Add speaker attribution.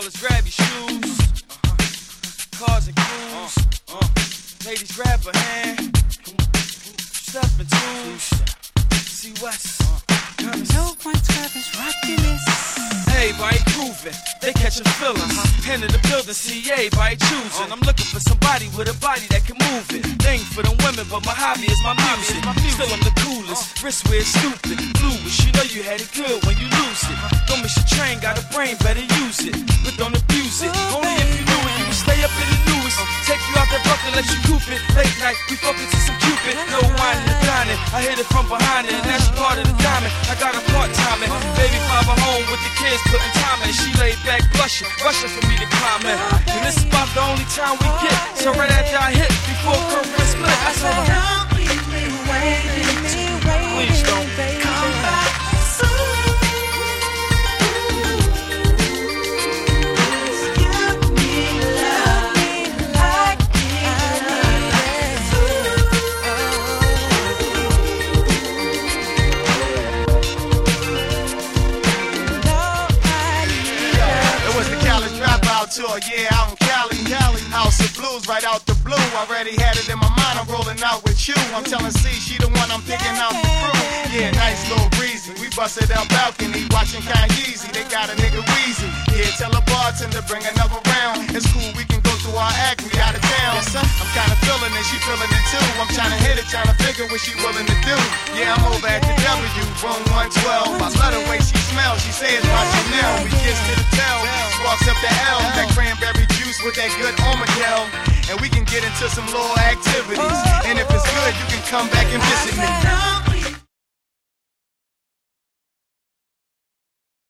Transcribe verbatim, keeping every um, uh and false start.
Speaker 1: fellas, grab your shoes. Cars and crews. Ladies, grab a hand. Step in twos. See West.
Speaker 2: No one twelve rockin' this.
Speaker 1: Everybody grooving, they catching feelings. Hand in the building, see everybody choosing. I'm looking for somebody with a body that can move it. They ain't for them women, but my hobby is my music. Still I'm the coolest, wrist wear stupid. Bluish, you know you had it good when you lose it. Don't miss your train, got a brain, better use it. But don't abuse it, only if you knew it. You would stay up in the newest. Take you out that bucket, let you coop it. Late night, we fucking to some Cupid. No wine in the dining, I hit it from behind it. And that's part of the diamond, I got a part-timing. Baby father home with the kids putting time in. She laid back blushing, rushing for me to comment. And this is about the only time we get. So right after I hit, before curtain split, I saw her.
Speaker 2: Don't leave me waiting,
Speaker 1: Please don't
Speaker 2: come back soon.
Speaker 3: Tour, yeah, out in Cali, Cali, House of Blues, right out the blue. Already had it in my mind, I'm rolling out with you. I'm telling C, she the one I'm picking out the crew. Yeah, nice little breezy. We busted out balcony, watching Kanye. They got a nigga wheezy. Yeah, tell a bartender bring another round. It's cool, we can go to our act, we out of town. Yes, sir. I'm kinda feeling it, she feeling it too. I'm trying to hit it, trying to figure what she willing to do. Yeah, I'm over at the W, room one twelve. I love the way she smells, she says by Chanel. We kiss to the tail, sparks up the L. That cranberry juice with that good Armadale. And we can get into some little activities. And if it's good, you can come back and visit me.